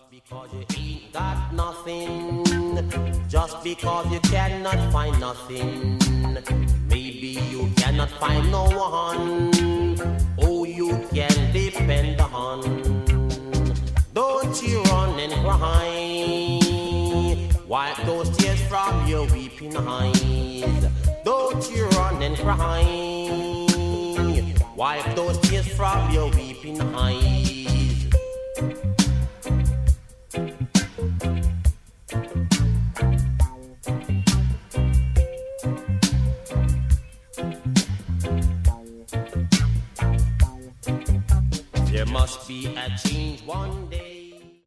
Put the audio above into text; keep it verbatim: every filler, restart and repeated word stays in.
because you ain't got nothing, just because you cannot find nothing, maybe you cannot find no one, oh you can depend on. Don't you run and cry, wipe those tears from your weeping eyes. Don't you run and cry, wipe those tears from your weeping eyes. There must be a change one day.